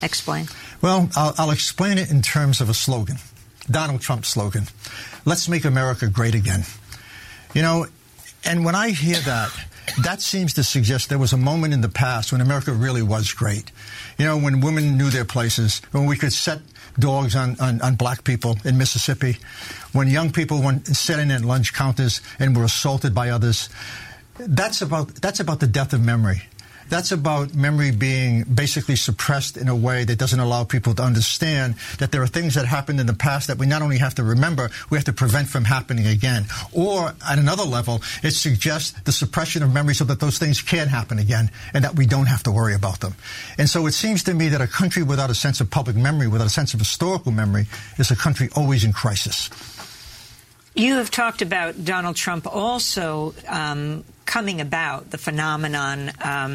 Explain. Well, I'll explain it in terms of a slogan, Donald Trump's slogan. Let's make America great again. You know, and when I hear that, that seems to suggest there was a moment in the past when America really was great. You know, when women knew their places, when we could set dogs on black people in Mississippi, when young people went sitting at lunch counters and were assaulted by others. That's about the death of memory. That's about memory being basically suppressed in a way that doesn't allow people to understand that there are things that happened in the past that we not only have to remember, we have to prevent from happening again. Or, at another level, it suggests the suppression of memory so that those things can't happen again and that we don't have to worry about them. And so it seems to me that a country without a sense of public memory, without a sense of historical memory, is a country always in crisis. You have talked about Donald Trump also coming about, the phenomenon,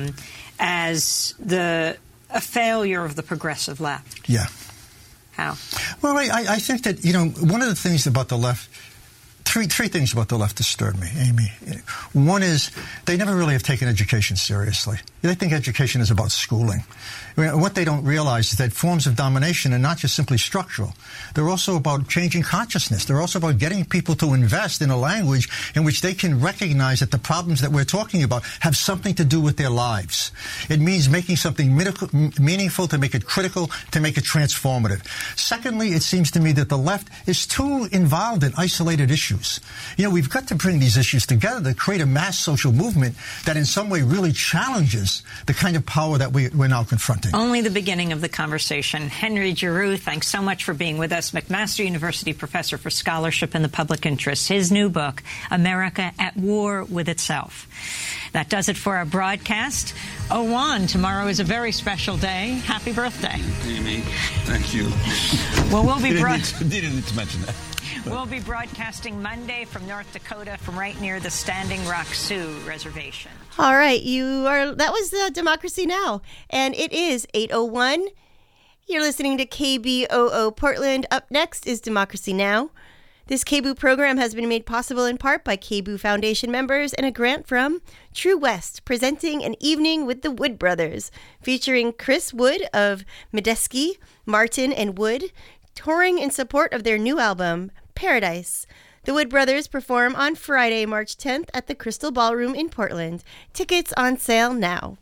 as a failure of the progressive left. Yeah. How? Well, I think that, you know, one of the things about the left, three things about the left disturb me, Amy. One is they never really have taken education seriously. They think education is about schooling. I mean, what they don't realize is that forms of domination are not just simply structural. They're also about changing consciousness. They're also about getting people to invest in a language in which they can recognize that the problems that we're talking about have something to do with their lives. It means making something meaningful, to make it critical, to make it transformative. Secondly, it seems to me that the left is too involved in isolated issues. You know, we've got to bring these issues together to create a mass social movement that in some way really challenges the kind of power that we're now confronting. Only the beginning of the conversation. Henry Giroux, thanks so much for being with us. McMaster University professor for scholarship and the public interest. His new book, America at War with Itself. That does it for our broadcast. Owan, tomorrow is a very special day. Happy birthday. Amy, thank you. Well, we'll be didn't need to mention that. We'll be broadcasting Monday from North Dakota, from right near the Standing Rock Sioux Reservation. All right, that was Democracy Now! And it is 8:01. You're listening to KBOO Portland. Up next is Democracy Now! This KBOO program has been made possible in part by KBOO Foundation members and a grant from True West, presenting An Evening with the Wood Brothers, featuring Chris Wood of Medeski, Martin, and Wood, touring in support of their new album, Paradise. The Wood Brothers perform on Friday, March 10th at the Crystal Ballroom in Portland. Tickets on sale now.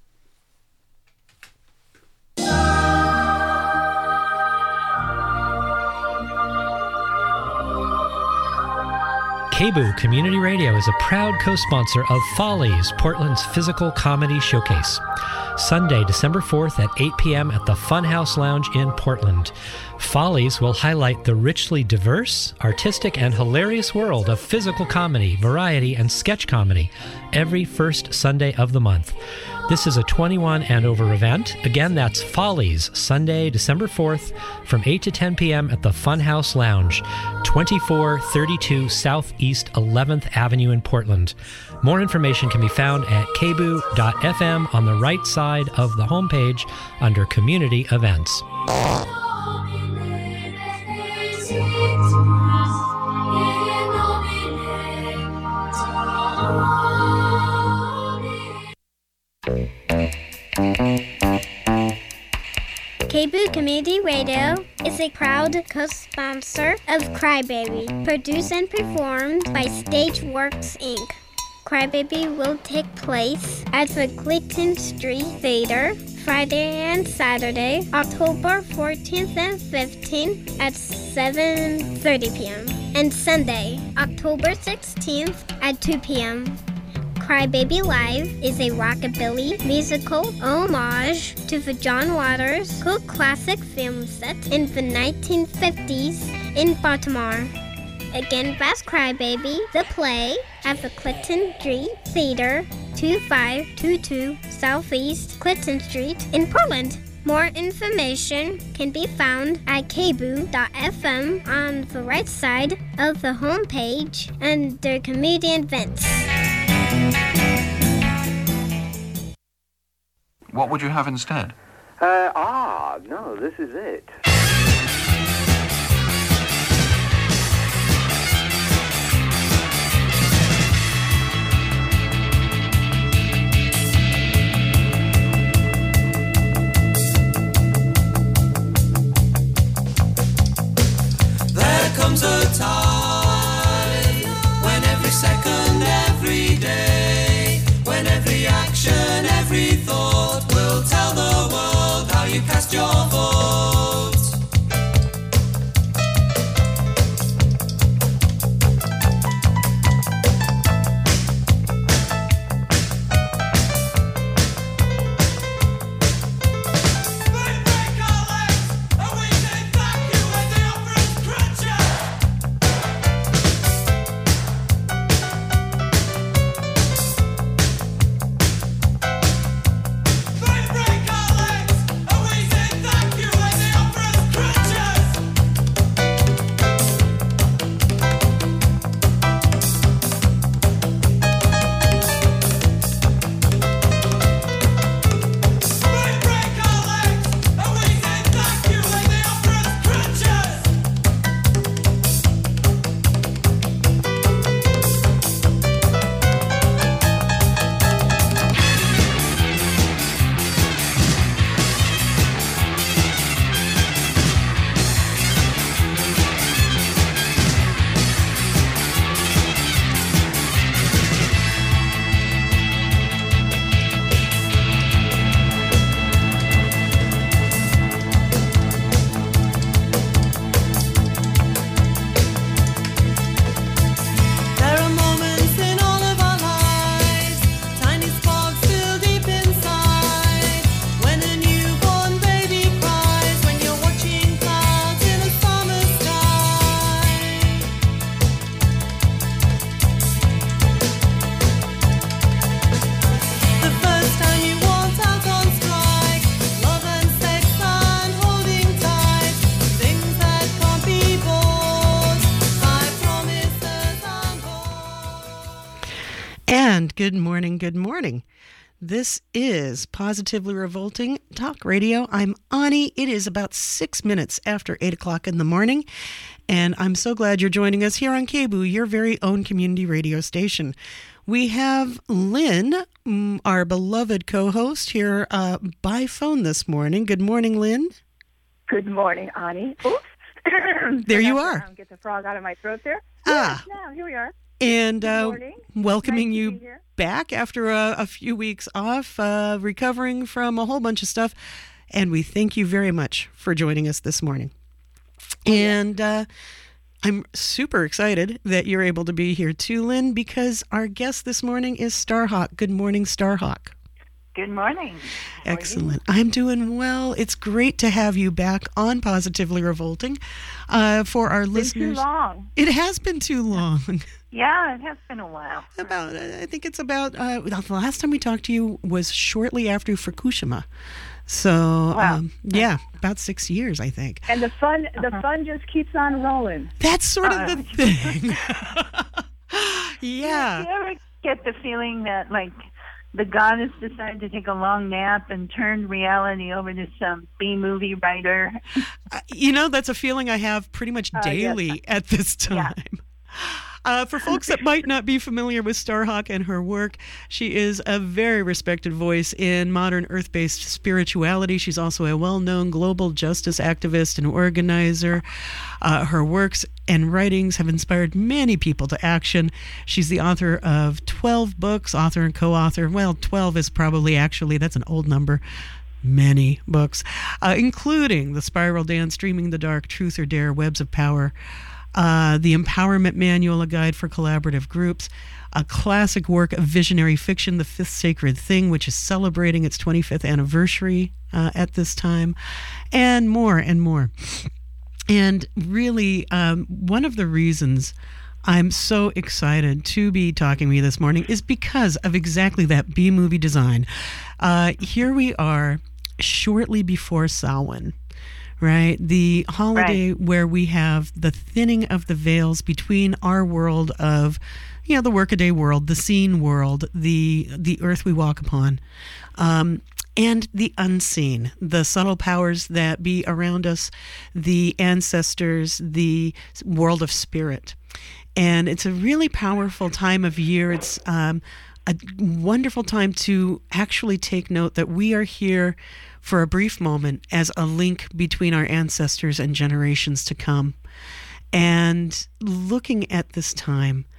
KBOO Community Radio is a proud co-sponsor of Follies, Portland's physical comedy showcase. Sunday, December 4th at 8 p.m. at the Funhouse Lounge in Portland. Follies will highlight the richly diverse, artistic, and hilarious world of physical comedy, variety, and sketch comedy every first Sunday of the month. This is a 21 and over event. Again, that's Follies, Sunday, December 4th from 8 to 10 p.m. at the Funhouse Lounge, 2432 Southeast 11th Avenue in Portland. More information can be found at kboo.fm on the right side of the homepage under Community Events. KBOO Community Radio is a proud co-sponsor of Crybaby, produced and performed by Stageworks, Inc. Crybaby will take place at the Clinton Street Theater Friday and Saturday, October 14th and 15th at 7:30 p.m. and Sunday, October 16th at 2 p.m. Crybaby Live is a rockabilly musical homage to the John Waters cult classic film set in the 1950s in Baltimore. Again, that's Crybaby, the play, at the Clinton Street Theater, 2522 Southeast Clinton Street in Portland. More information can be found at kboo.fm on the right side of the homepage under Community Events. What would you have instead? No, this is it. you cast your vote. Good morning, good morning. This is Positively Revolting Talk Radio. I'm Ani. It is about 6 minutes after 8 o'clock in the morning, and I'm so glad you're joining us here on KBOO, your very own community radio station. We have Lynn, our beloved co-host, here by phone this morning. Good morning, Lynn. Good morning, Ani. Oops. There you are. Get the frog out of my throat there. Ah. Yes, now, here we are. And welcoming nice you back after a few weeks off, recovering from a whole bunch of stuff. And we thank you very much for joining us this morning. And I'm super excited that you're able to be here too, Lynn, because our guest this morning is Starhawk. Good morning, Starhawk. Good morning. Excellent. I'm doing well. It's great to have you back on Positively Revolting. For our listeners, too long. It has been too long. Yeah, it has been a while. I think it's about, the last time we talked to you was shortly after Fukushima. So, wow. Yeah, about 6 years, I think. And the fun just keeps on rolling. That's sort of the thing. Yeah. Do you ever get the feeling that, like, the goddess decided to take a long nap and turned reality over to some B-movie writer? That's a feeling I have pretty much daily at this time. Yeah. For folks that might not be familiar with Starhawk and her work, she is a very respected voice in modern earth-based spirituality. She's also a well-known global justice activist and organizer. Her works and writings have inspired many people to action. She's the author of 12 books, author and co-author. Well, 12 is probably that's an old number. Many books, including The Spiral Dance, Dreaming the Dark, Truth or Dare, Webs of Power, The Empowerment Manual, a guide for collaborative groups, a classic work of visionary fiction, The Fifth Sacred Thing, which is celebrating its 25th anniversary at this time, and more and more. And really, one of the reasons I'm so excited to be talking with you this morning is because of exactly that B-movie design. Here we are shortly before Samhain. Right, the holiday where we have the thinning of the veils between our world of, the workaday world, the seen world, the earth we walk upon, and the unseen, the subtle powers that be around us, the ancestors, the world of spirit. And it's a really powerful time of year. It's a wonderful time to actually take note that we are here for a brief moment as a link between our ancestors and generations to come. And looking at this time,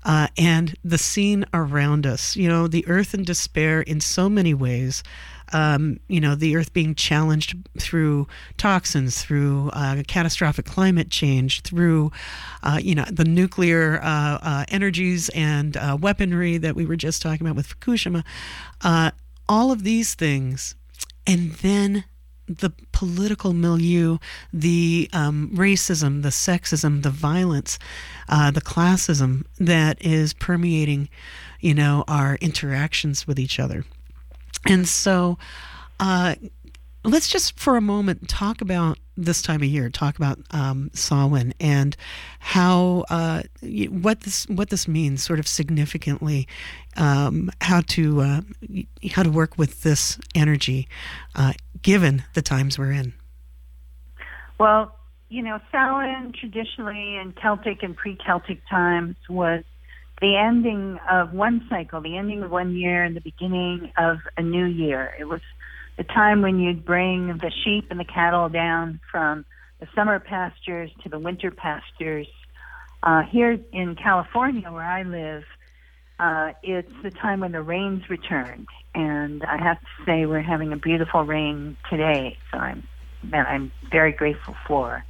and the scene around us. The earth in despair in so many ways. The earth being challenged through toxins, through catastrophic climate change, through, the nuclear energies and weaponry that we were just talking about with Fukushima. All of these things. And then the political milieu, the racism, the sexism, the violence, the classism that is permeating, our interactions with each other. And so let's just for a moment talk about this time of year, talk about Samhain and how what this means sort of significantly, how to work with this energy given the times we're in. Well, Samhain traditionally in Celtic and pre-Celtic times was the ending of one cycle, the ending of one year and the beginning of a new year. It was the time when you'd bring the sheep and the cattle down from the summer pastures to the winter pastures. Here in California, where I live, it's the time when the rains returned. And I have to say we're having a beautiful rain today, so I'm very grateful for.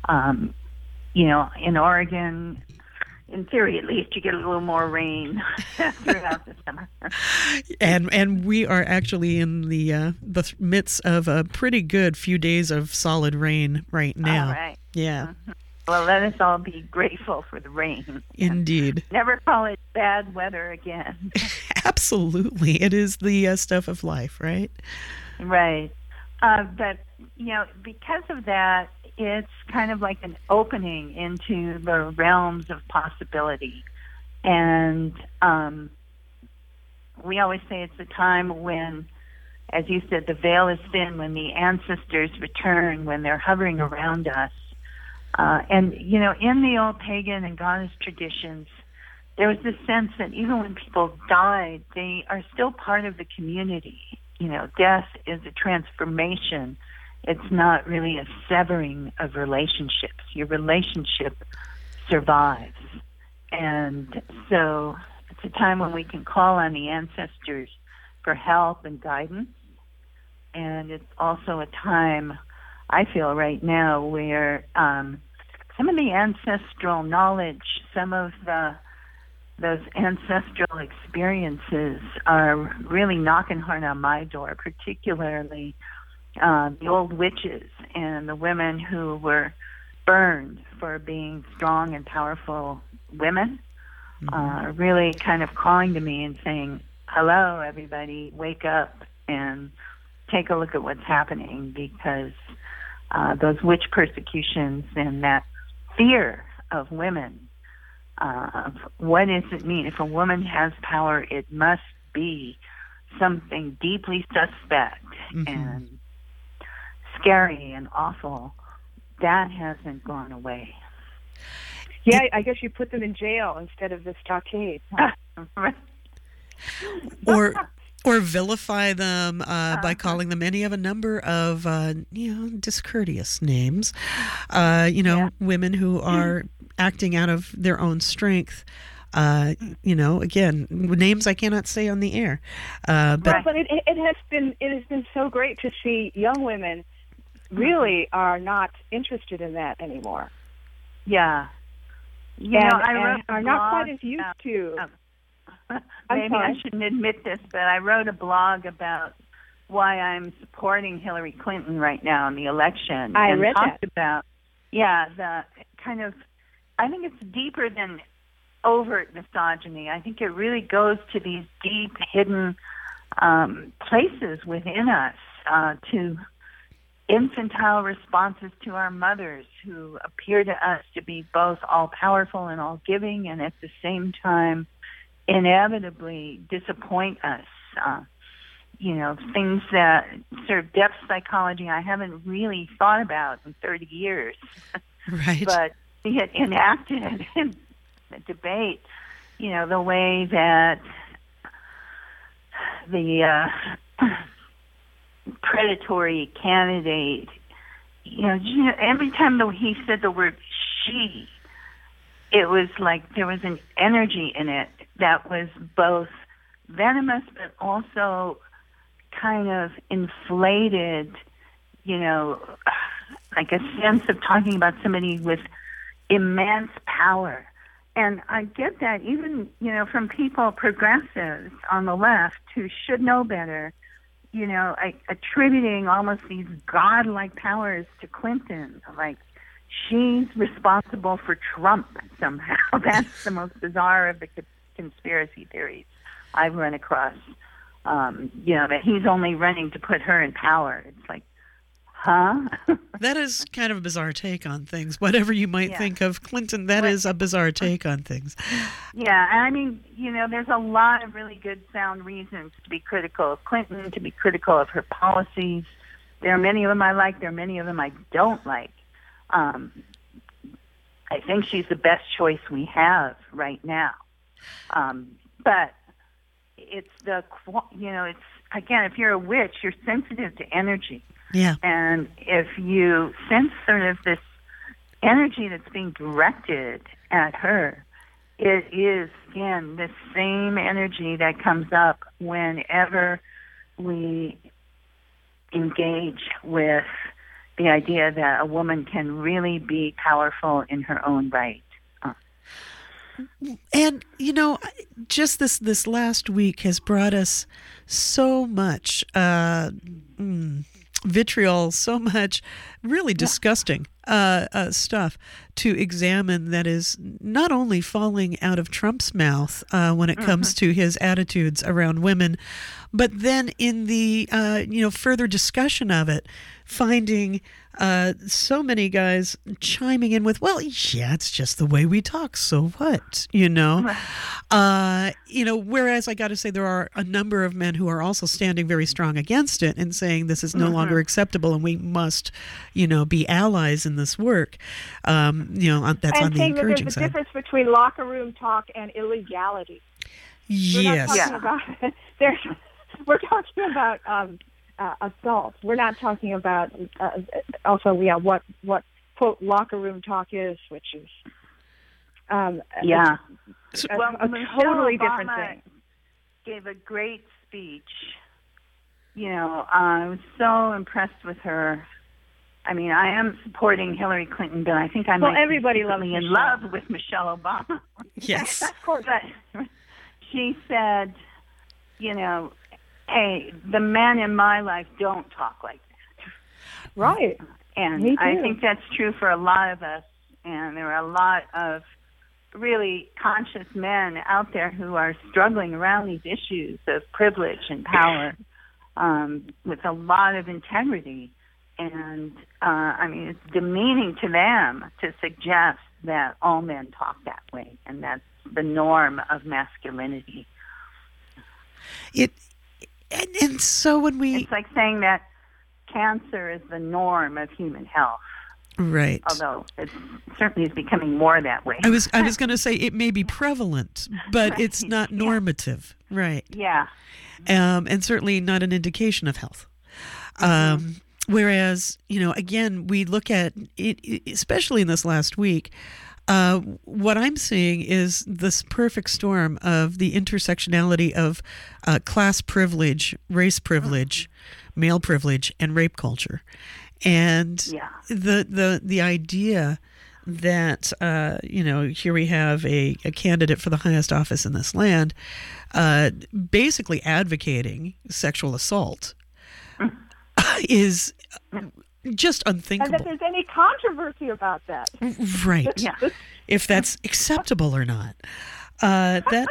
In Oregon, in theory, at least, you get a little more rain throughout the summer. And we are actually in the midst of a pretty good few days of solid rain right now. All right. Yeah. Mm-hmm. Well, let us all be grateful for the rain. Indeed. Never call it bad weather again. Absolutely. It is the stuff of life, right? Right. But, because of that, it's kind of like an opening into the realms of possibility. And we always say it's a time when, as you said, the veil is thin, when the ancestors return, when they're hovering around us. In the old pagan and goddess traditions, there was this sense that even when people died, they are still part of the community. Death is a transformation. It's not really a severing of relationships. Your relationship survives. And so it's a time when we can call on the ancestors for help and guidance. And it's also a time, I feel right now, where some of the ancestral knowledge, some of those ancestral experiences are really knocking hard on my door, particularly the old witches and the women who were burned for being strong and powerful women, really kind of calling to me and saying, hello, everybody, wake up and take a look at what's happening, because those witch persecutions and that fear of women, what does it mean? If a woman has power, it must be something deeply suspect and scary and awful. That hasn't gone away. Yeah, I guess you put them in jail instead of the stockade. Or vilify them by calling them any of a number of discourteous names. Women who are acting out of their own strength. Again, names I cannot say on the air. But it has been so great to see young women really are not interested in that anymore. Yeah. I are not quite as used to. Maybe I shouldn't admit this, but I wrote a blog about why I'm supporting Hillary Clinton right now in the election. I read talked that. about, the kind of, I think it's deeper than overt misogyny. I think it really goes to these deep, hidden places within us, to infantile responses to our mothers who appear to us to be both all-powerful and all-giving, and at the same time inevitably disappoint us. Things that sort of depth psychology I haven't really thought about in 30 years. Right. But see it enacted in the debate, the way that the predatory candidate, every time he said the word she, it was like there was an energy in it that was both venomous but also kind of inflated, like a sense of talking about somebody with immense power. And I get that even, from people, progressives on the left who should know better, attributing almost these godlike powers to Clinton, like she's responsible for Trump somehow. That's the most bizarre of the conspiracy theories I've run across. That he's only running to put her in power. It's like, huh? That is kind of a bizarre take on things. Whatever you might think of Clinton, that is a bizarre take on things. Yeah, I mean, there's a lot of really good, sound reasons to be critical of Clinton, to be critical of her policies. There are many of them I like. There are many of them I don't like. I think she's the best choice we have right now. But it's it's, again, if you're a witch, you're sensitive to energy. Yeah. And if you sense sort of this energy that's being directed at her, it is, again, the same energy that comes up whenever we engage with the idea that a woman can really be powerful in her own right. And, just this last week has brought us so much vitriol, so much really disgusting stuff to examine that is not only falling out of Trump's mouth when it comes to his attitudes around women, but then in the further discussion of it, finding so many guys chiming in with, well, yeah, it's just the way we talk, so what, whereas I got to say there are a number of men who are also standing very strong against it and saying this is no longer acceptable and we must, be allies in this work. That's on the encouraging that there's a side. difference between locker room talk and illegality. Yes. We're talking about assault. We're not talking about what quote locker room talk is, which is a totally different thing. Gave a great speech. I was so impressed with her. I mean, I am supporting Hillary Clinton, but I think I might everybody be loves in Michelle. love with Michelle Obama. Yes. Of course. But she said, hey, the men in my life don't talk like that. Right. And I think that's true for a lot of us. And there are a lot of really conscious men out there who are struggling around these issues of privilege and power with a lot of integrity. And, it's demeaning to them to suggest that all men talk that way, and that's the norm of masculinity. And so when it's like saying that cancer is the norm of human health. Right. Although it certainly is becoming more that way. I was going to say it may be prevalent, but right. It's not normative. Right. Yeah. And certainly not an indication of health. Whereas, again, we look at it, especially in this last week, what I'm seeing is this perfect storm of the intersectionality of class privilege, race privilege, male privilege, and rape culture. And the idea that, here we have a candidate for the highest office in this land basically advocating sexual assault is just unthinkable. And that there's any controversy about that. Right. Yeah. If that's acceptable or not. The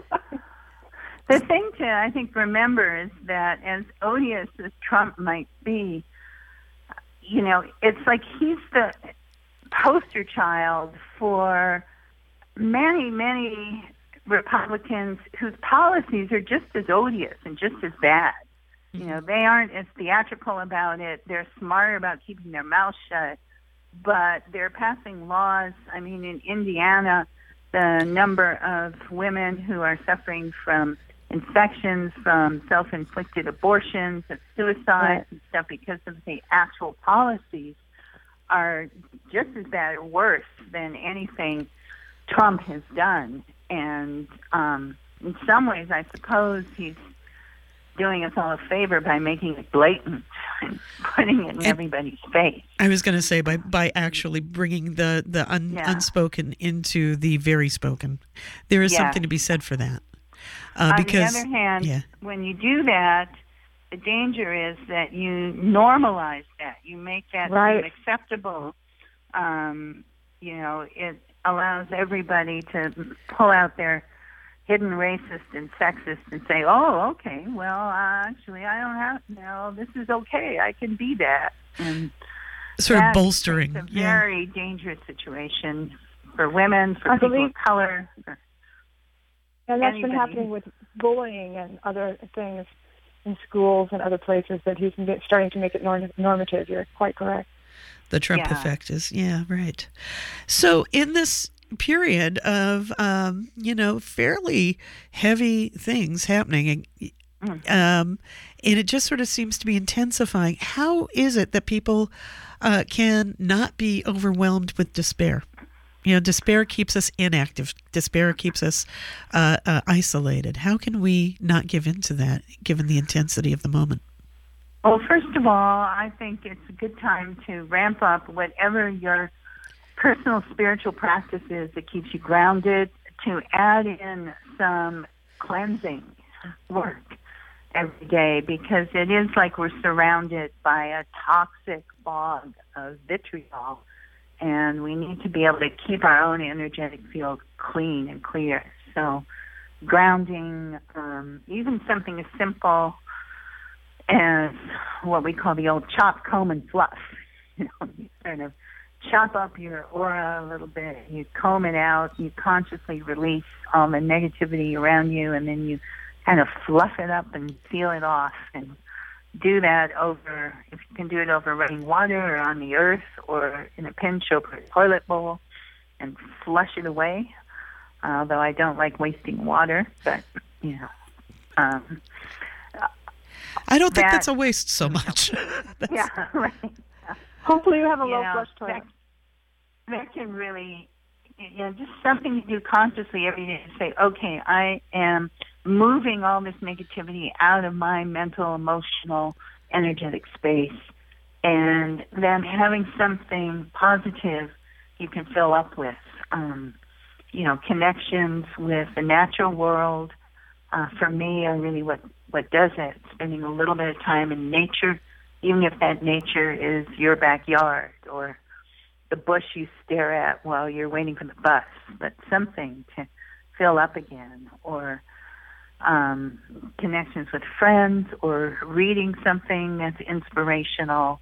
thing to, I think, remember is that as odious as Trump might be, it's like he's the poster child for many, many Republicans whose policies are just as odious and just as bad. They aren't as theatrical about it. They're smart about keeping their mouth shut, but they're passing laws. I mean, in Indiana, the number of women who are suffering from infections, from self-inflicted abortions, and suicides and stuff because of the actual policies are just as bad or worse than anything Trump has done. And in some ways, I suppose he's doing us all a favor by making it blatant and putting it in everybody's face. I was going to say by actually bringing the unspoken into the very spoken. There is something to be said for that. Because, on the other hand, when you do that, the danger is that you normalize that. You make that seem acceptable. It allows everybody to pull out their hidden racist and sexist and say, oh, okay, well, actually, I don't have, this is okay. I can be that. And sort of bolstering. It's a very dangerous situation for women, for people of color. And that's been happening with bullying and other things in schools and other places that he's starting to make it normative. You're quite correct. The Trump effect is, right. So in this period of, fairly heavy things happening, and it just sort of seems to be intensifying, how is it that people can not be overwhelmed with despair? Despair keeps us inactive. Despair keeps us isolated. How can we not give in to that, given the intensity of the moment? Well, first of all, I think it's a good time to ramp up whatever your personal spiritual practice is that keeps you grounded, to add in some cleansing work every day, because it is like we're surrounded by a toxic fog of vitriol. And we need to be able to keep our own energetic field clean and clear. So grounding, even something as simple as what we call the old chop, comb, and fluff. You sort of chop up your aura a little bit, you comb it out, you consciously release all the negativity around you, and then you kind of fluff it up and seal it off. And do that over, if you can do it over running water or on the earth or in a pinch over a toilet bowl, and flush it away. Although I don't like wasting water, but, I don't think that's a waste so much. Right. Hopefully you have a low flush toilet. That can really, just something to do consciously every day to say, okay, I am moving all this negativity out of my mental, emotional, energetic space, and then having something positive you can fill up with. Connections with the natural world, for me, are really what does it. Spending a little bit of time in nature, even if that nature is your backyard or the bush you stare at while you're waiting for the bus, but something to fill up again, or connections with friends, or reading something that's inspirational.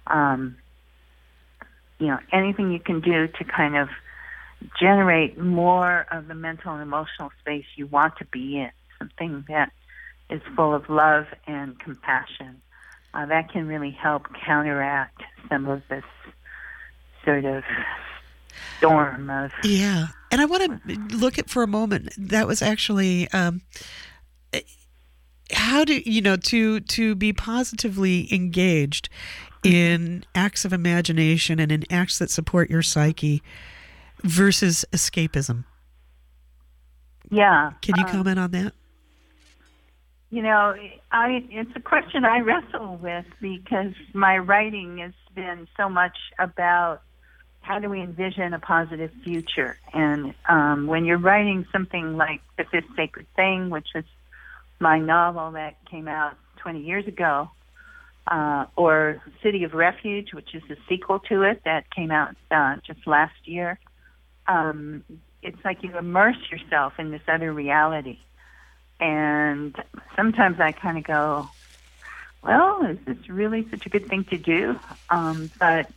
Anything you can do to kind of generate more of the mental and emotional space you want to be in, something that is full of love and compassion. That can really help counteract some of this sort of storm of... Yeah. And I want to look at for a moment, that was actually... how do to be positively engaged in acts of imagination and in acts that support your psyche versus escapism? Yeah. Can you comment on that? It's a question I wrestle with, because my writing has been so much about how do we envision a positive future. And when you're writing something like The Fifth Sacred Thing, which was my novel that came out 20 years ago, or City of Refuge, which is the sequel to it that came out just last year, it's like you immerse yourself in this other reality. And sometimes I kind of go, well, is this really such a good thing to do? But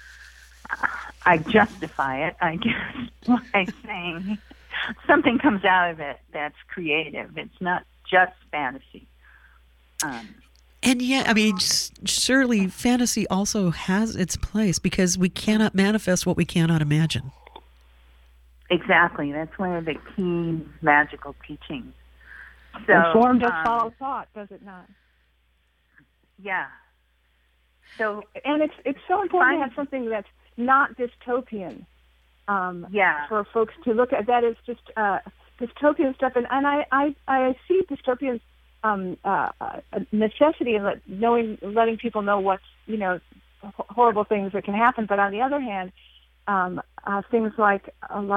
I justify it, I guess, by saying something comes out of it that's creative. It's not just fantasy. And yet, surely fantasy also has its place, because we cannot manifest what we cannot imagine. Exactly. That's one of the key magical teachings. So, and form does follow thought, does it not? Yeah. So, and it's so important to have something that's not dystopian. for folks to look at. That is just dystopian stuff, and I see dystopian necessity in letting people know what's horrible things that can happen. But on the other hand, things like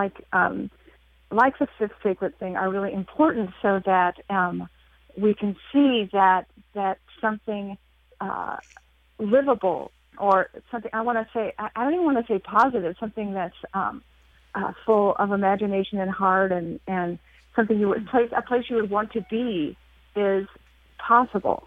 the fifth sacred thing are really important, so that we can see that something livable, or something, I don't even want to say positive, something that's full of imagination and heart, and something a place you would want to be is possible.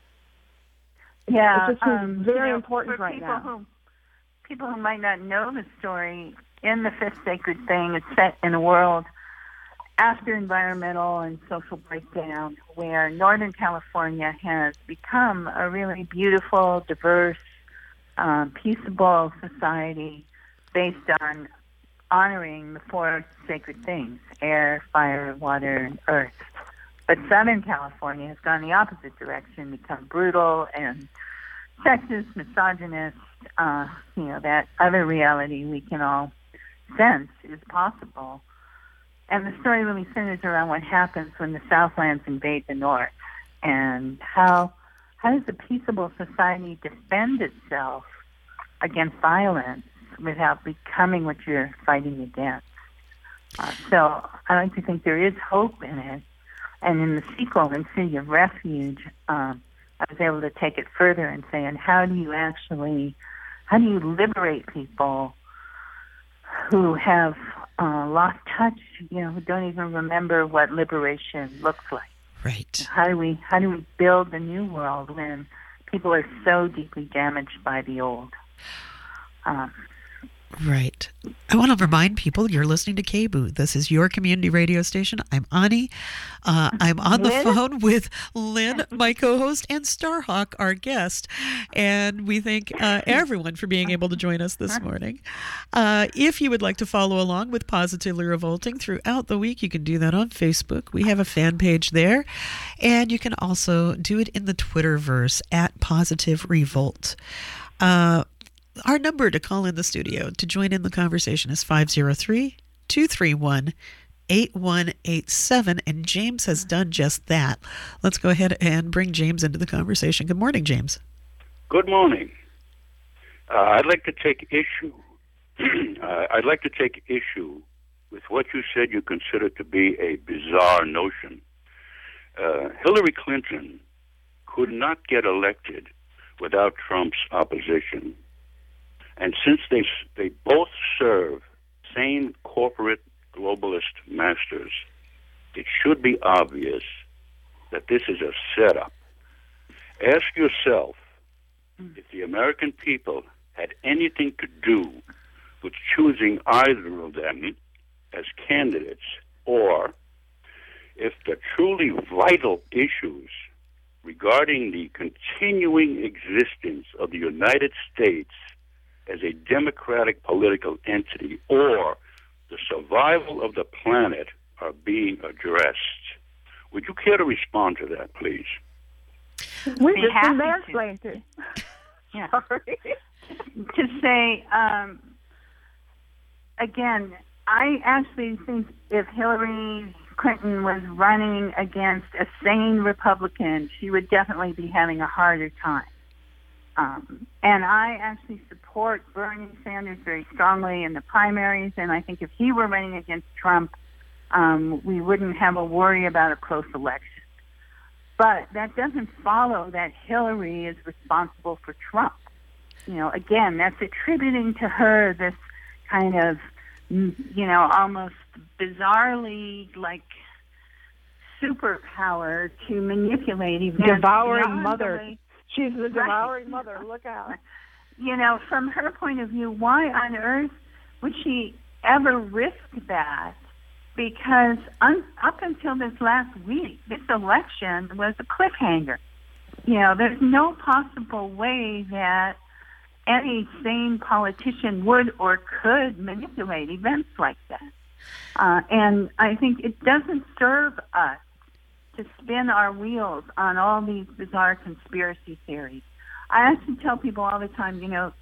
Yeah, it's just very important right now. People who might not know the story, in the fifth sacred thing, it's set in a world after environmental and social breakdown, where Northern California has become a really beautiful, diverse, peaceable society based on honoring the four sacred things: air, fire, water, and earth. But Southern California has gone the opposite direction, become brutal and sexist, misogynist. That other reality we can all sense is possible. And the story really centers around what happens when the Southlands invade the North, and how does a peaceable society defend itself against violence without becoming what you're fighting against. So I like to think there is hope in it. And in the sequel, in City of Refuge, I was able to take it further and say, and how do you liberate people who have lost touch, who don't even remember what liberation looks like? Right. How do we build a new world when people are so deeply damaged by the old? Right. I want to remind people you're listening to KBOO. This is your community radio station. I'm Ani. I'm on the phone with Lynn, my co-host, and Starhawk, our guest. And we thank everyone for being able to join us this morning. If you would like to follow along with Positively Revolting throughout the week, you can do that on Facebook. We have a fan page there. And you can also do it in the Twitterverse at Positive Revolt. Our number to call in the studio to join in the conversation is 503-231-8187, and James has done just that. Let's go ahead and bring James into the conversation. Good morning, James. Good morning. I'd like to take issue. I'd like to take issue with what you said you consider to be a bizarre notion. Hillary Clinton could not get elected without Trump's opposition. And since they both serve same corporate globalist masters, it should be obvious that this is a setup. Ask yourself if the American people had anything to do with choosing either of them as candidates, or if the truly vital issues regarding the continuing existence of the United States as a democratic political entity, or the survival of the planet, are being addressed. Would you care to respond to that, please? We just been mansplained to. Yeah. Sorry. To say, again, I actually think if Hillary Clinton was running against a sane Republican, she would definitely be having a harder time. And I actually support Bernie Sanders very strongly in the primaries, and I think if he were running against Trump, we wouldn't have a worry about a close election. But that doesn't follow that Hillary is responsible for Trump. Again, that's attributing to her this kind of, almost bizarrely like superpower to manipulate events. Devouring mother. She's the devouring mother. Look out. From her point of view, why on earth would she ever risk that? Because up until this last week, this election was a cliffhanger. There's no possible way that any sane politician would or could manipulate events like that. And I think it doesn't serve us to spin our wheels on all these bizarre conspiracy theories. I actually tell people all the time,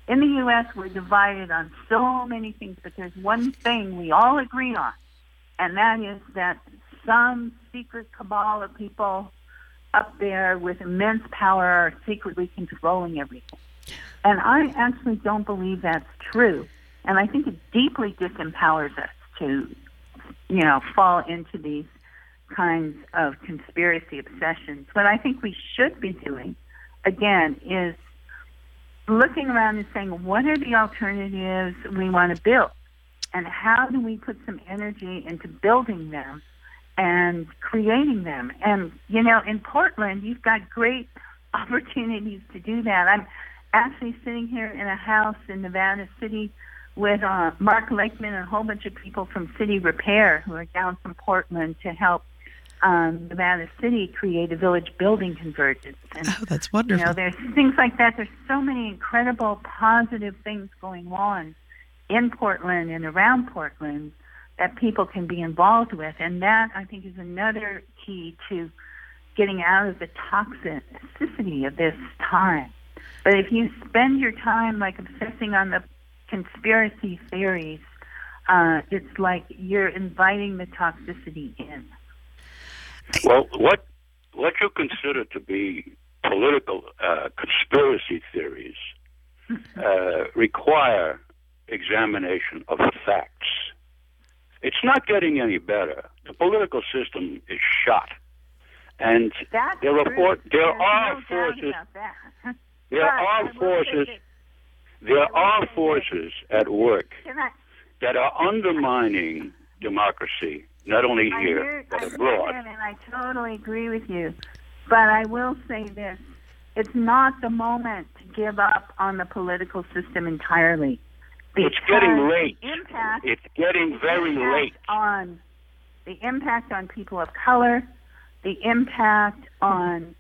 In the U.S., we're divided on so many things, but there's one thing we all agree on, and that is that some secret cabal of people up there with immense power are secretly controlling everything. And I actually don't believe that's true. And I think it deeply disempowers us to, fall into these kinds of conspiracy obsessions. What I think we should be doing, again, is looking around and saying, what are the alternatives we want to build? And how do we put some energy into building them and creating them? And, in Portland, you've got great opportunities to do that. I'm actually sitting here in a house in Nevada City with Mark Lakeman and a whole bunch of people from City Repair who are down from Portland to help Nevada City create a village building convergence. And, that's wonderful. There's things like that. There's so many incredible positive things going on in Portland and around Portland that people can be involved with. And that, I think, is another key to getting out of the toxicity of this time. But if you spend your time obsessing on the conspiracy theories, it's like you're inviting the toxicity in. Well, what you consider to be political conspiracy theories require examination of the facts. It's not getting any better. The political system is shot, and there are forces at work that are undermining democracy, not only here but abroad. And I totally agree with you, but I will say this: it's not the moment to give up on the political system entirely. It's getting late. It's getting very late. The impact on people of color, the impact on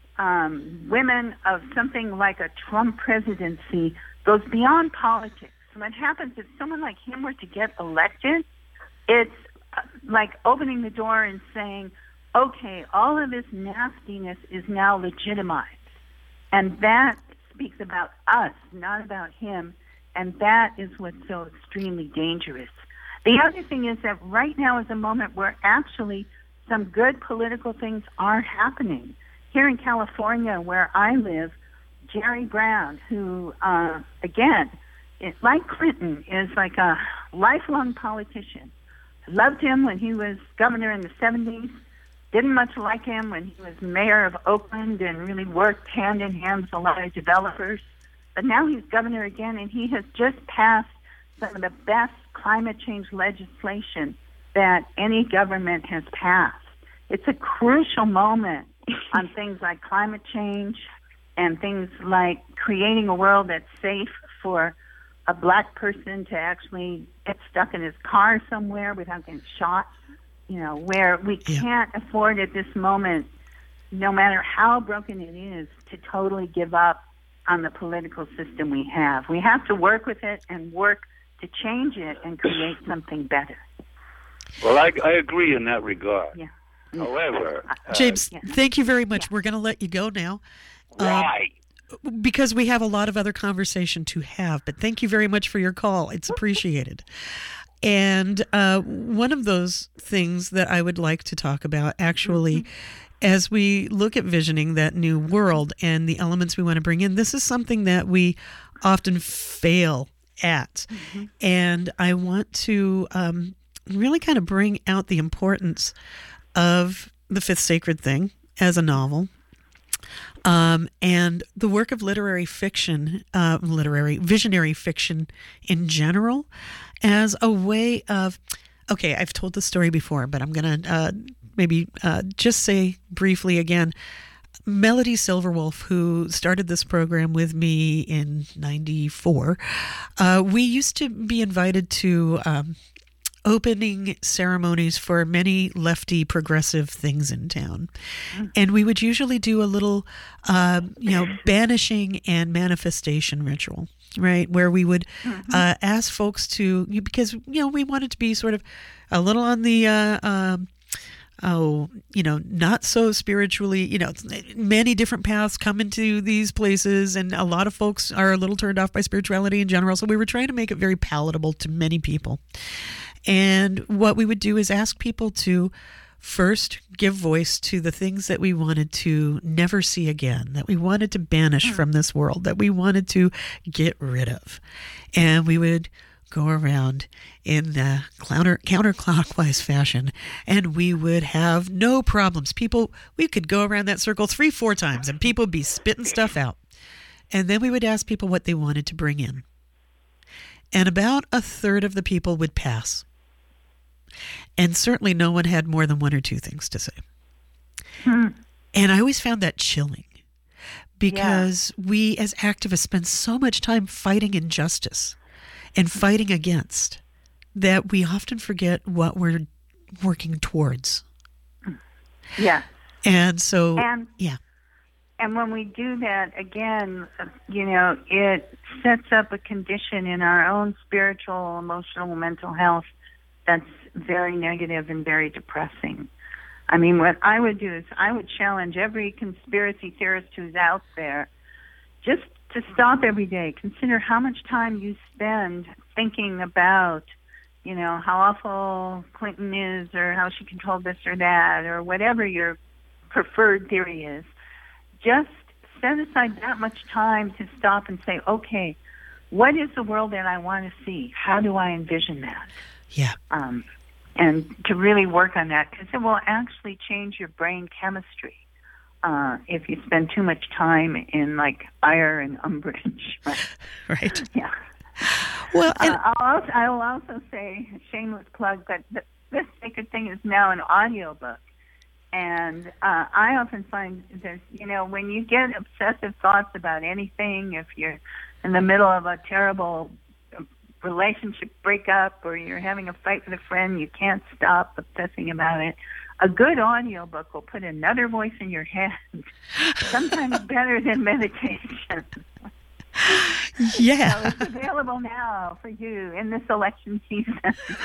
women of something like a Trump presidency goes beyond politics. What happens if someone like him were to get elected, it's like opening the door and saying, okay, all of this nastiness is now legitimized. And that speaks about us, not about him. And that is what's so extremely dangerous. The other thing is that right now is a moment where actually some good political things are happening. Here in California, where I live, Jerry Brown, who, again, like Clinton, is like a lifelong politician. Loved him when he was governor in the 70s. Didn't much like him when he was mayor of Oakland and really worked hand in hand with a lot of developers. But now he's governor again, and he has just passed some of the best climate change legislation that any government has passed. It's a crucial moment on things like climate change and things like creating a world that's safe for a black person to actually get stuck in his car somewhere without getting shot, where we can't afford at this moment, no matter how broken it is, to totally give up on the political system we have. We have to work with it and work to change it and create something better. Well, I agree in that regard. Yeah. However, James, thank you very much. We're going to let you go now. Right. Because we have a lot of other conversation to have, but thank you very much for your call. It's appreciated. And one of those things that I would like to talk about, actually, as we look at visioning that new world and the elements we want to bring in, this is something that we often fail at. And I want to really kind of bring out the importance of The Fifth Sacred Thing as a novel. And the work of literary fiction, visionary fiction in general, as a way of, okay, I've told this story before, but I'm going to maybe just say briefly again. Melody Silverwolf, who started this program with me in '94, we used to be invited to opening ceremonies for many lefty progressive things in town. And we would usually do a little, banishing and manifestation ritual, right? Where we would ask folks to, because, we wanted to be sort of a little on the not so spiritually, many different paths come into these places, and a lot of folks are a little turned off by spirituality in general. So we were trying to make it very palatable to many people. And what we would do is ask people to first give voice to the things that we wanted to never see again, that we wanted to banish from this world, that we wanted to get rid of. And we would go around in the counterclockwise fashion, and we would have no problems. We could go around that circle 3-4 times, and people would be spitting stuff out. And then we would ask people what they wanted to bring in. And about a third of the people would pass. And certainly no one had more than 1 or 2 things to say. And I always found that chilling, because we as activists spend so much time fighting injustice and fighting against that we often forget what we're working towards. Yeah. And so, And when we do that, again, it sets up a condition in our own spiritual, emotional, mental health that's very negative and very depressing. I mean, what I would do is I would challenge every conspiracy theorist who's out there just to stop every day. Consider how much time you spend thinking about, how awful Clinton is, or how she controlled this or that, or whatever your preferred theory is. Just set aside that much time to stop and say, okay, what is the world that I want to see? How do I envision that? Yeah. And to really work on that, because it will actually change your brain chemistry if you spend too much time in ire and umbrage. Right. Yeah. Well, I will also say, shameless plug, but this sacred thing is now an audiobook. And I often find that, when you get obsessive thoughts about anything, if you're in the middle of a terrible relationship breakup, or you're having a fight with a friend, you can't stop obsessing about it, a good audiobook will put another voice in your head, sometimes better than meditation. Yeah. So it's available now for you in this election season.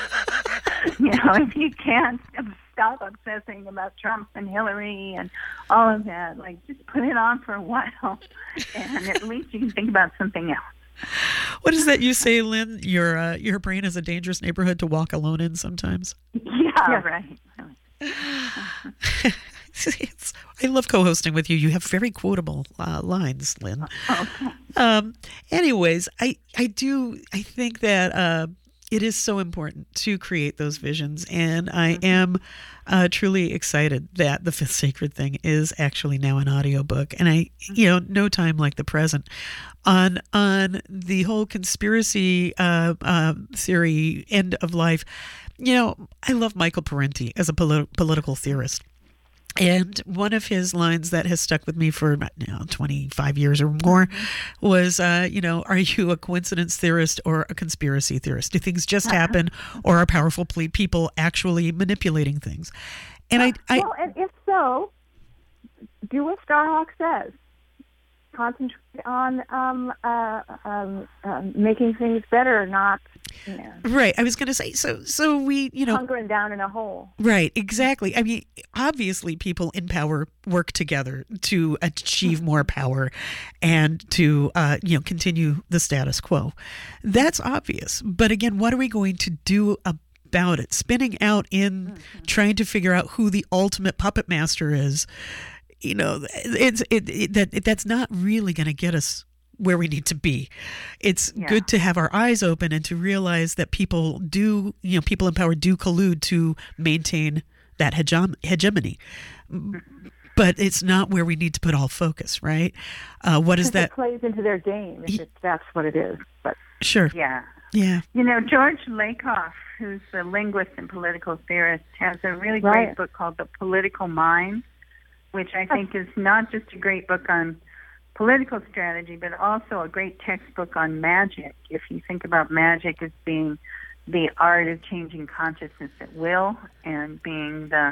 If you can't stop obsessing about Trump and Hillary and all of that, just put it on for a while, and at least you can think about something else. What is that you say, Lynn? Your brain is a dangerous neighborhood to walk alone in sometimes. Yeah. Right. I love co-hosting with you. You have very quotable lines, Lynn. Okay. Anyways, I think that it is so important to create those visions, and I am truly excited that The Fifth Sacred Thing is actually now an audiobook. And no time like the present on the whole conspiracy theory end of life. I love Michael Parenti as a political theorist. And one of his lines that has stuck with me for 25 years or more was, are you a coincidence theorist or a conspiracy theorist? Do things just happen, or are powerful people actually manipulating things? And well, and if so, do what Starhawk says. Concentrate on making things better, not right. I was going to say, so we, hunkering down in a hole. Right, exactly. I mean, obviously people in power work together to achieve more power and to, continue the status quo. That's obvious. But again, what are we going to do about it? Spinning out in trying to figure out who the ultimate puppet master is, that's not really going to get us where we need to be. It's good to have our eyes open and to realize that people in power do collude to maintain that hegemony. But it's not where we need to put all focus, right? What is that? It plays into their game, if that's what it is. But sure. Yeah. Yeah. George Lakoff, who's a linguist and political theorist, has a really great book called The Political Mind, which I think is not just a great book on political strategy, but also a great textbook on magic. If you think about magic as being the art of changing consciousness at will, and being the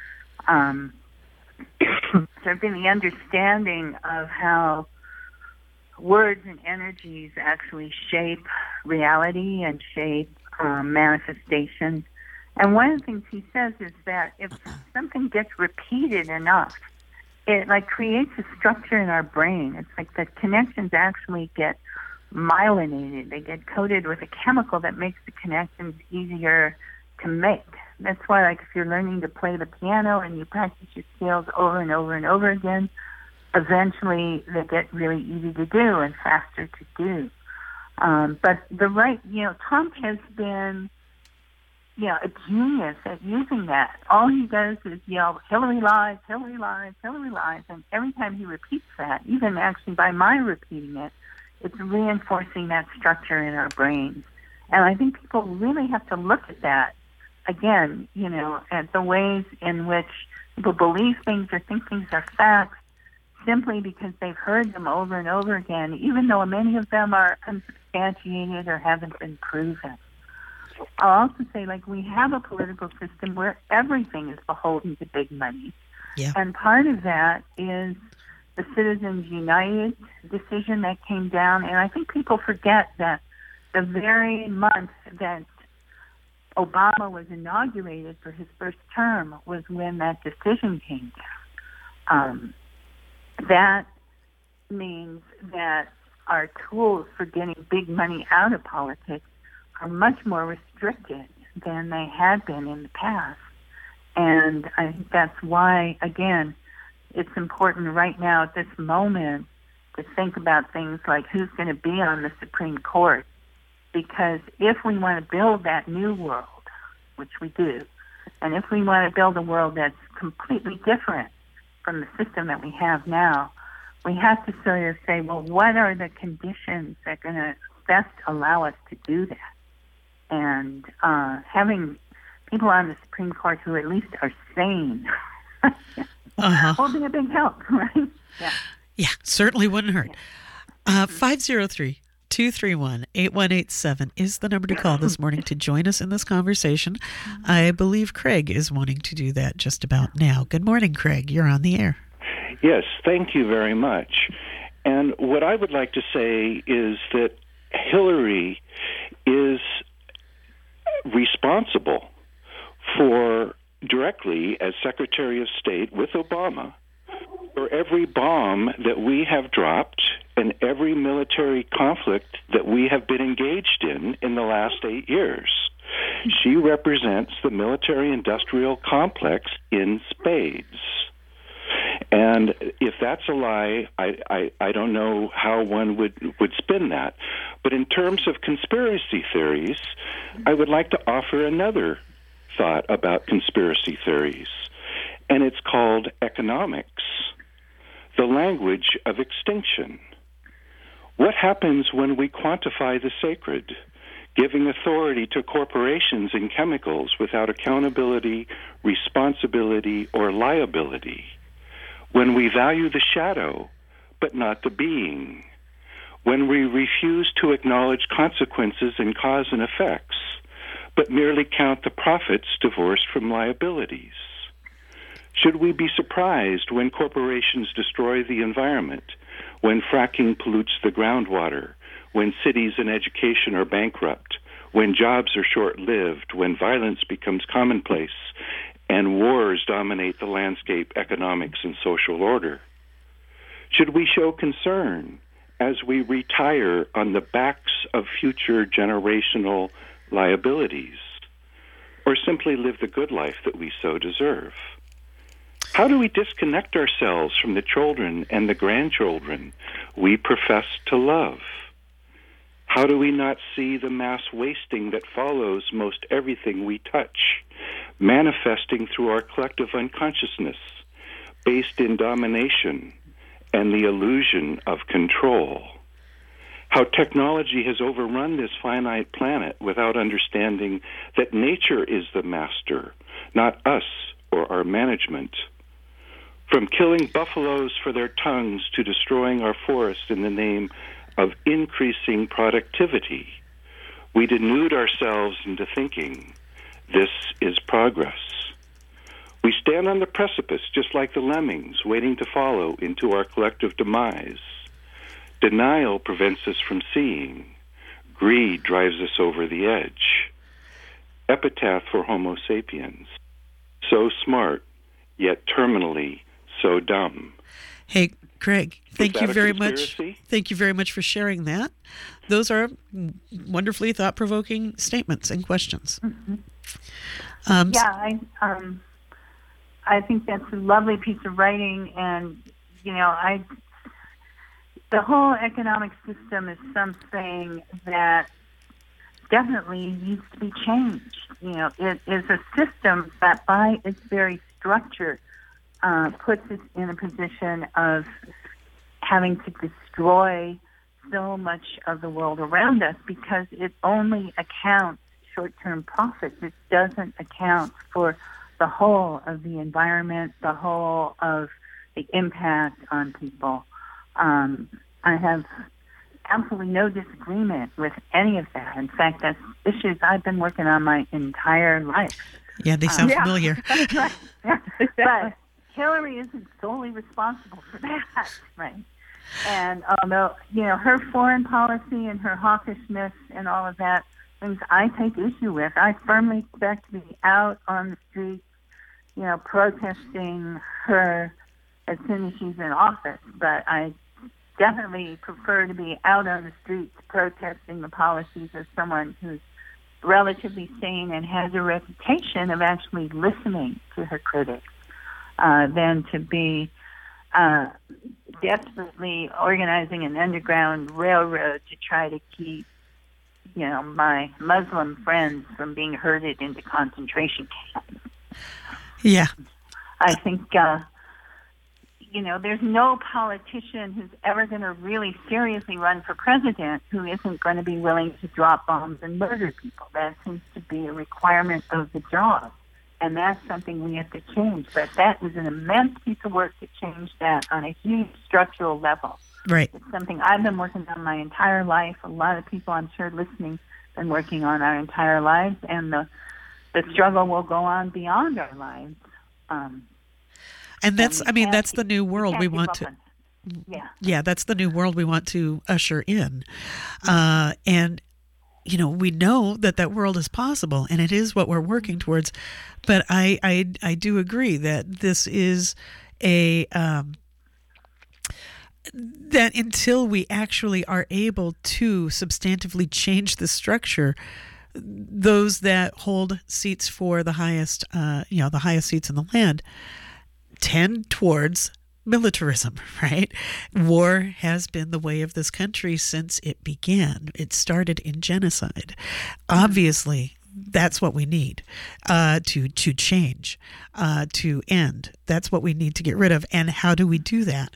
the understanding of how words and energies actually shape reality and shape manifestation, And one of the things he says is that if something gets repeated enough, it like creates a structure in our brain. It's like the connections actually get myelinated. They get coated with a chemical that makes the connections easier to make. That's why, like, if you're learning to play the piano and you practice your skills over and over and over again, eventually they get really easy to do and faster to do. But Trump has been, a genius at using that. All he does is yell, Hillary lies, Hillary lies, Hillary lies. And every time he repeats that, even actually by my repeating it, it's reinforcing that structure in our brains. And I think people really have to look at that again, at the ways in which people believe things or think things are facts simply because they've heard them over and over again, even though many of them are unsubstantiated or haven't been proven. I'll also say, we have a political system where everything is beholden to big money. Yeah. And part of that is the Citizens United decision that came down. And I think people forget that the very month that Obama was inaugurated for his first term was when that decision came down. That means that our tools for getting big money out of politics are much more restricted than they had been in the past. And I think that's why, again, it's important right now at this moment to think about things like who's going to be on the Supreme Court. Because if we want to build that new world, which we do, and if we want to build a world that's completely different from the system that we have now, we have to sort of say, well, what are the conditions that are going to best allow us to do that? And having people on the Supreme Court who at least are sane will be a big help, right? Yeah, certainly wouldn't hurt. 503-231-8187 is the number to call this morning to join us in this conversation. I believe Craig is wanting to do that just about now. Good morning, Craig. You're on the air. Yes, thank you very much. And what I would like to say is that Hillary is responsible for, directly as Secretary of State with Obama, for every bomb that we have dropped and every military conflict that we have been engaged in the last 8 years. She represents the military-industrial complex in spades. And if that's a lie, I don't know how one would spin that. But in terms of conspiracy theories, I would like to offer another thought about conspiracy theories, and it's called economics, the language of extinction. What happens when we quantify the sacred, giving authority to corporations and chemicals without accountability, responsibility, or liability? When we value the shadow, but not the being? When we refuse to acknowledge consequences and cause and effects, but merely count the profits divorced from liabilities? Should we be surprised when corporations destroy the environment, when fracking pollutes the groundwater, when cities and education are bankrupt, when jobs are short-lived, when violence becomes commonplace, and wars dominate the landscape, economics, and social order? Should we show concern as we retire on the backs of future generational liabilities, or simply live the good life that we so deserve? How do we disconnect ourselves from the children and the grandchildren we profess to love? How do we not see the mass wasting that follows most everything we touch, manifesting through our collective unconsciousness, based in domination and the illusion of control? How technology has overrun this finite planet without understanding that nature is the master, not us or our management. From killing buffaloes for their tongues to destroying our forests in the name of increasing productivity, we denude ourselves into thinking this is progress. We stand on the precipice just like the lemmings, waiting to follow into our collective demise. Denial prevents us from seeing. Greed drives us over the edge. epitaph for Homo sapiens. So smart, yet terminally so dumb. Hey, Craig, thank you very much. Conspiracy? Thank you very much for sharing that. Those are wonderfully thought-provoking statements and questions. Yeah, I think that's a lovely piece of writing, and the whole economic system is something that definitely needs to be changed. It is a system that, by its very structure, puts us in a position of having to destroy so much of the world around us because it only accounts short-term profits. It doesn't account for the whole of the environment, the whole of the impact on people. I have absolutely no disagreement with any of that. In fact, that's issues I've been working on my entire life. Yeah, they sound familiar. That's right. But Hillary isn't solely responsible for that, right? And although, her foreign policy and her hawkishness and all of that, things I take issue with. I firmly expect to be out on the streets, protesting her as soon as she's in office. But I definitely prefer to be out on the streets protesting the policies of someone who's relatively sane and has a reputation of actually listening to her critics than to be desperately organizing an underground railroad to try to keep my Muslim friends from being herded into concentration camps. Yeah. I think, there's no politician who's ever going to really seriously run for president who isn't going to be willing to drop bombs and murder people. That seems to be a requirement of the job. And that's something we have to change. But that is an immense piece of work to change that on a huge structural level. Right. It's something I've been working on my entire life. A lot of people, I'm sure, listening, been working on our entire lives, and the struggle will go on beyond our lives. And that's the new world we want to. Yeah, that's the new world we want to usher in, and we know that world is possible, and it is what we're working towards. But I do agree that this is a. That until we actually are able to substantively change the structure, those that hold seats for the highest, the highest seats in the land, tend towards militarism, right? War has been the way of this country since it began. It started in genocide. Obviously, that's what we need to change, to end. That's what we need to get rid of. And how do we do that?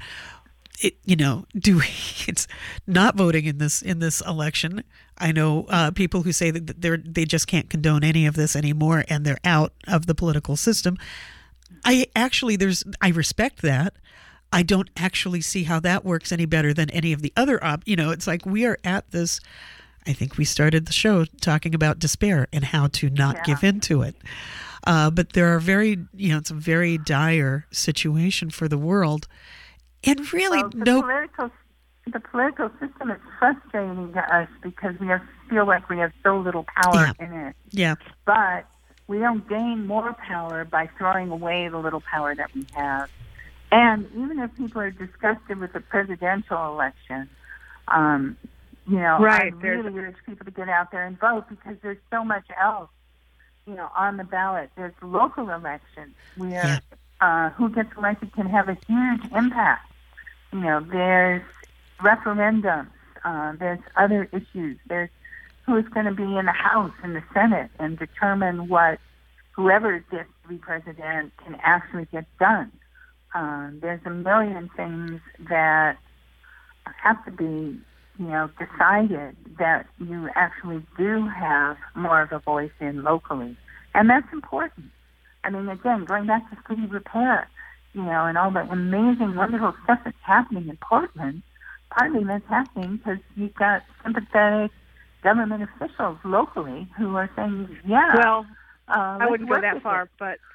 It's not voting in this election. I know people who say that they just can't condone any of this anymore, and they're out of the political system. I respect that. I don't actually see how that works any better than any of the other it's like we are at this. I think we started the show talking about despair and how to not give into it. But there are it's a very dire situation for the world. And really, the political system is frustrating to us because we feel like we have so little power in it. Yeah. But we don't gain more power by throwing away the little power that we have. And even if people are disgusted with the presidential election, I really urge people to get out there and vote because there's so much else, on the ballot. There's local elections where who gets elected can have a huge impact. There's referendums. There's other issues. There's who's going to be in the House and the Senate and determine what whoever gets to be president can actually get done. There's a million things that have to be, decided that you actually do have more of a voice in locally. And that's important. I mean, again, going back to city repair, and all the amazing, wonderful stuff that's happening in Portland, partly that's happening because you've got sympathetic government officials locally who are saying, well, I wouldn't go that far, but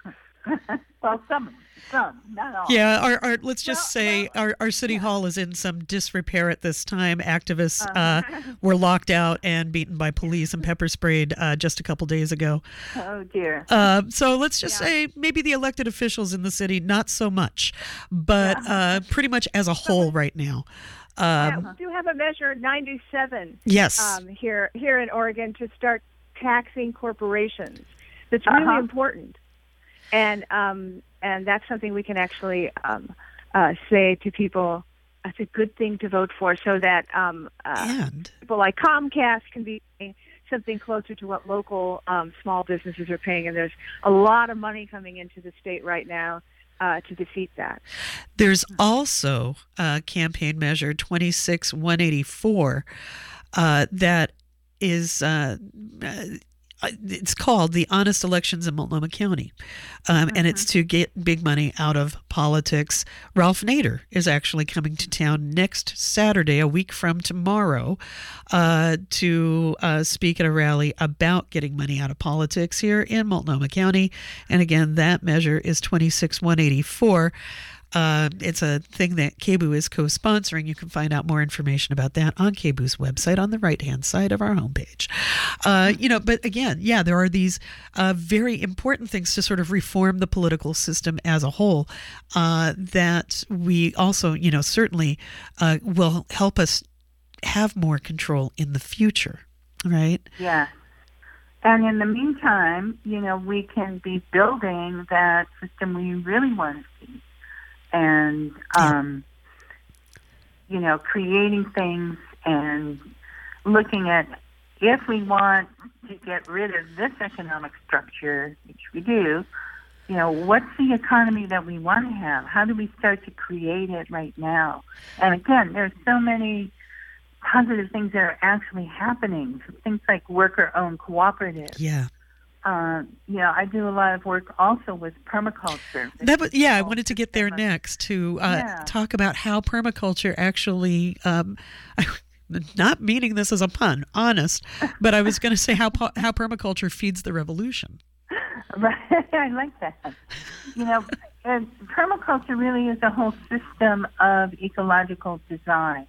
Well, some, not all. Yeah, let's just say our city hall is in some disrepair at this time. Activists were locked out and beaten by police and pepper sprayed just a couple days ago. Oh, dear. So let's just say maybe the elected officials in the city, not so much, but pretty much as a whole right now. We do have a measure 97 yes. Here in Oregon to start taxing corporations. That's really important. And that's something we can actually say to people. That's a good thing to vote for, so that people like Comcast can be paying something closer to what local small businesses are paying. And there's a lot of money coming into the state right now to defeat that. There's also campaign measure 26184 that is. It's called the Honest Elections in Multnomah County, and it's to get big money out of politics. Ralph Nader is actually coming to town next Saturday, a week from tomorrow, to speak at a rally about getting money out of politics here in Multnomah County. And again, that measure is 26184. It's a thing that KBOO is co-sponsoring. You can find out more information about that on KBOO's website on the right-hand side of our homepage. But again, there are these very important things to sort of reform the political system as a whole that we also, certainly will help us have more control in the future, right? Yeah. And in the meantime, we can be building that system we really want to see. And, creating things and looking at if we want to get rid of this economic structure, which we do, what's the economy that we want to have? How do we start to create it right now? And again, there's so many positive things that are actually happening. Things like worker-owned cooperatives. Yeah. I do a lot of work also with permaculture. I wanted to get there next to talk about how permaculture actually, not meaning this as a pun, honest, but I was going to say how permaculture feeds the revolution. Right, I like that. And permaculture really is a whole system of ecological design.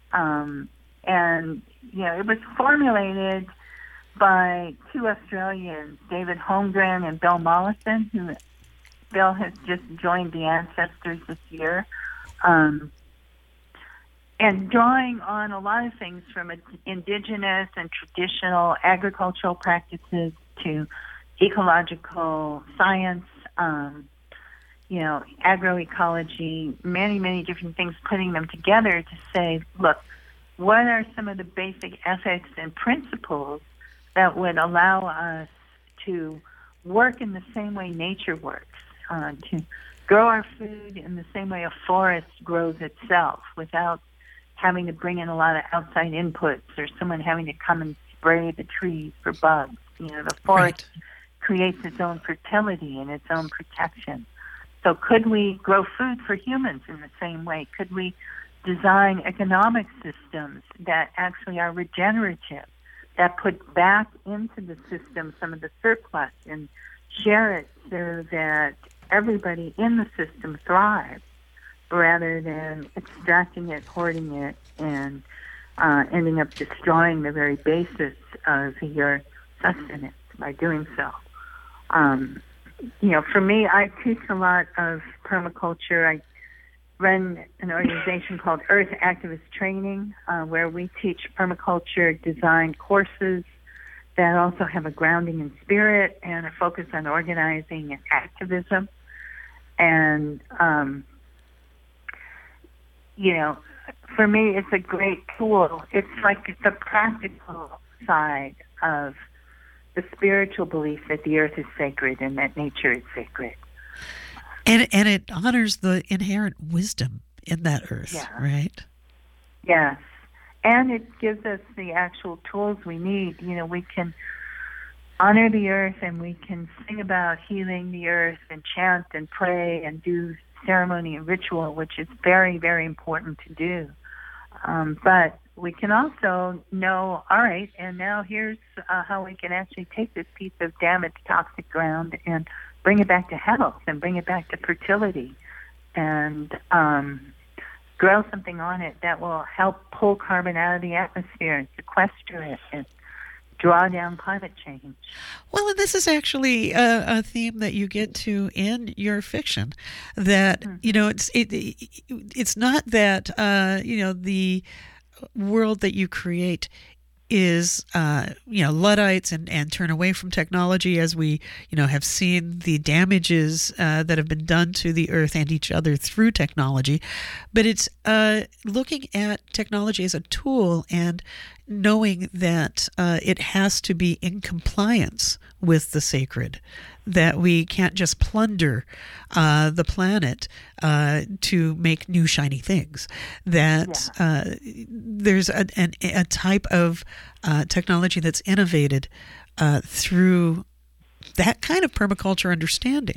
It was formulated by two Australians, David Holmgren and Bill Mollison, who Bill has just joined the Ancestors this year, and drawing on a lot of things from indigenous and traditional agricultural practices to ecological science, agroecology, many, many different things, putting them together to say, look, what are some of the basic ethics and principles that would allow us to work in the same way nature works, to grow our food in the same way a forest grows itself without having to bring in a lot of outside inputs or someone having to come and spray the trees for bugs. The forest creates its own fertility and its own protection. So could we grow food for humans in the same way? Could we design economic systems that actually are regenerative, that put back into the system some of the surplus and share it so that everybody in the system thrives rather than extracting it, hoarding it, and ending up destroying the very basis of your sustenance by doing so. For me, I teach a lot of permaculture. I run an organization called Earth Activist Training, where we teach permaculture design courses that also have a grounding in spirit and a focus on organizing and activism. And, for me, it's a great tool. It's like the practical side of the spiritual belief that the earth is sacred and that nature is sacred. And it honors the inherent wisdom in that earth, right? Yes. And it gives us the actual tools we need. We can honor the earth and we can sing about healing the earth and chant and pray and do ceremony and ritual, which is very, very important to do. But we can also know, all right, and now here's how we can actually take this piece of damaged toxic ground and bring it back to health and bring it back to fertility and grow something on it that will help pull carbon out of the atmosphere and sequester it and draw down climate change. Well, and this is actually a theme that you get to in your fiction. That it's not that the world that you create is Luddites and turn away from technology, as we have seen the damages that have been done to the earth and each other through technology, but it's looking at technology as a tool and knowing that it has to be in compliance with the sacred, that we can't just plunder the planet to make new shiny things, that there's a type of technology that's innovated through that kind of permaculture understanding.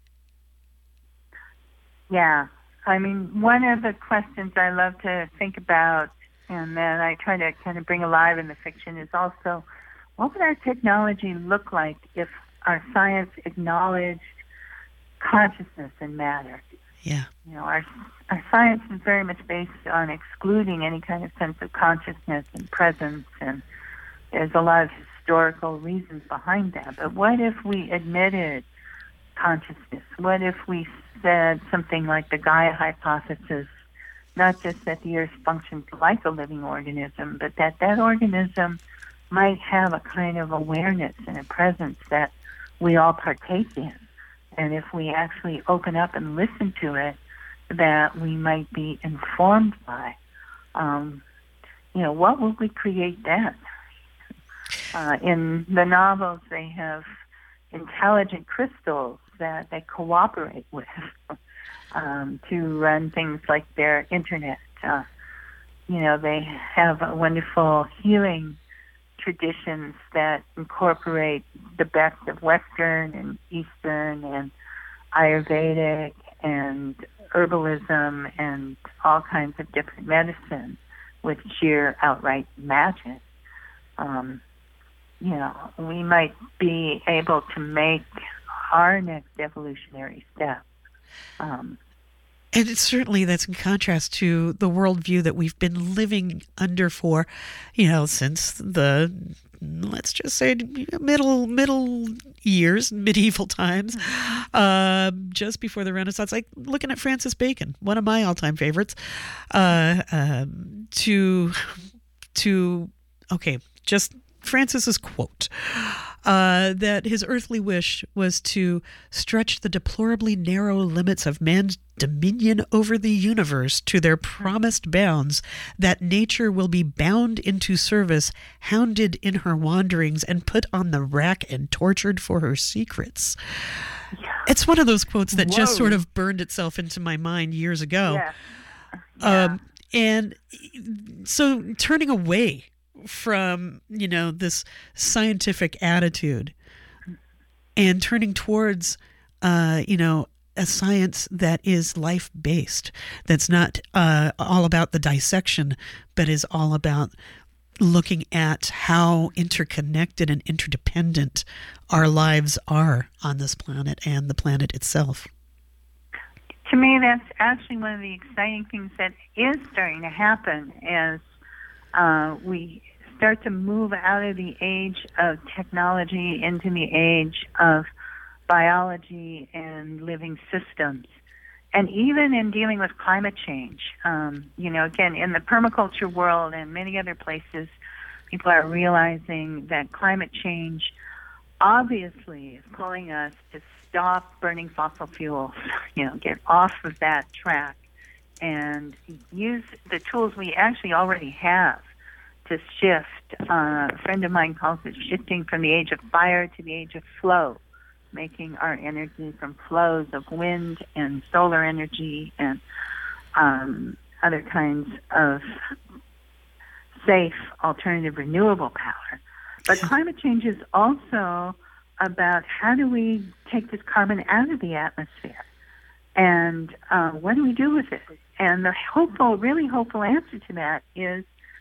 Yeah. I mean, one of the questions I love to think about and that I try to kind of bring alive in the fiction is also, what would our technology look like if our science acknowledged consciousness and matter? Yeah. Our science is very much based on excluding any kind of sense of consciousness and presence, and there's a lot of historical reasons behind that. But what if we admitted consciousness? What if we said something like the Gaia hypothesis, not just that the Earth functions like a living organism, but that organism might have a kind of awareness and a presence that we all partake in. And if we actually open up and listen to it, that we might be informed by. What will we create then? In the novels, they have intelligent crystals that they cooperate with to run things like their internet. They have wonderful healing traditions that incorporate the best of Western and Eastern and Ayurvedic and herbalism and all kinds of different medicine with sheer outright magic. We might be able to make our next evolutionary step. And it's certainly, that's in contrast to the worldview that we've been living under for, since the, let's just say, middle years, medieval times, just before the Renaissance. Like looking at Francis Bacon, one of my all-time favorites, just Francis's quote, that his earthly wish was to stretch the deplorably narrow limits of man's dominion over the universe to their promised bounds, that nature will be bound into service, hounded in her wanderings, and put on the rack and tortured for her secrets. It's one of those quotes that just sort of burned itself into my mind years ago. And so turning away from, this scientific attitude and turning towards, a science that is life-based, that's not all about the dissection, but is all about looking at how interconnected and interdependent our lives are on this planet and the planet itself. To me, that's actually one of the exciting things that is starting to happen as we start to move out of the age of technology into the age of biology and living systems. And even in dealing with climate change, again, in the permaculture world and many other places, people are realizing that climate change obviously is pulling us to stop burning fossil fuels, get off of that track and use the tools we actually already have to shift. A friend of mine calls it shifting from the age of fire to the age of flow, making our energy from flows of wind and solar energy and other kinds of safe, alternative, renewable power. But climate change is also about how do we take this carbon out of the atmosphere and what do we do with it? And the really hopeful answer to that is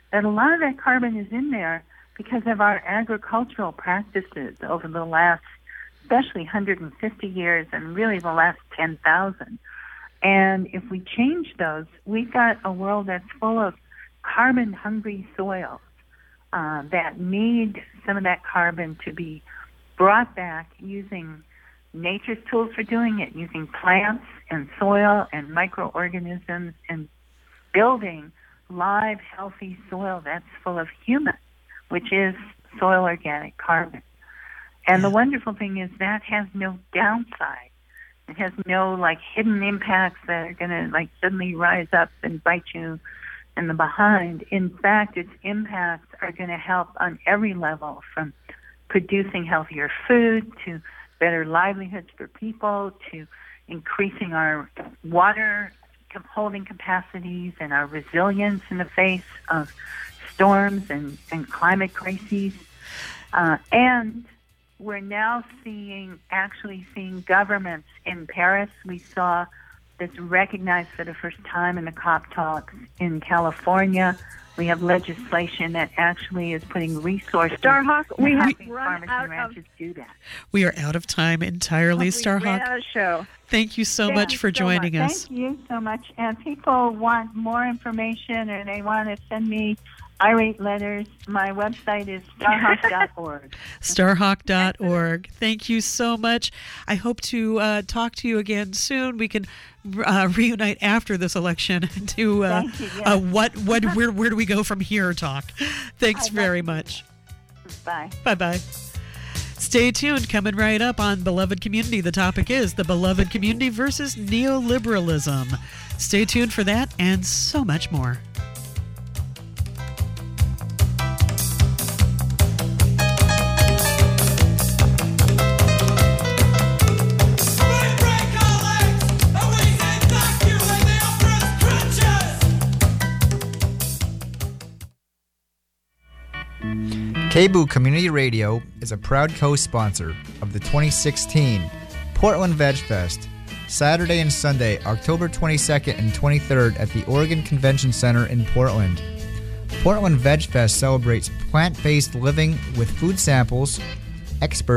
that a lot of that carbon is in there because of our agricultural practices over the last, especially 150 years and really the last 10,000. And if we change those, we've got a world that's full of carbon-hungry soils that need some of that carbon to be brought back using nature's tools for doing it, using plants and soil and microorganisms and building live, healthy soil that's full of humus, which is soil organic carbon. And the wonderful thing is that has no downside. It has no hidden impacts that are going to suddenly rise up and bite you in the behind. In fact, its impacts are going to help on every level, from producing healthier food to better livelihoods for people to increasing our water holding capacities and our resilience in the face of storms and climate crises. And we're now actually seeing governments in Paris. We saw this recognized for the first time in the COP talks in California. We have legislation that actually is putting resources. Starhawk, we have run out of do that. We are out of time entirely, Starhawk. Ran out of show. Thank you so much for joining us. Thank you so much. And people want more information or they want to send me irate letters. My website is starhawk.org. Starhawk.org. Thank you so much. I hope to talk to you again soon. We can reunite after this election to where do we go from here talk. Thanks very much. Bye. Bye-bye. Stay tuned. Coming right up on Beloved Community. The topic is the beloved community versus neoliberalism. Stay tuned for that and so much more. KBOO Community Radio is a proud co-sponsor of the 2016 Portland Veg Fest, Saturday and Sunday, October 22nd and 23rd at the Oregon Convention Center in Portland. Portland Veg Fest celebrates plant-based living with food samples, experts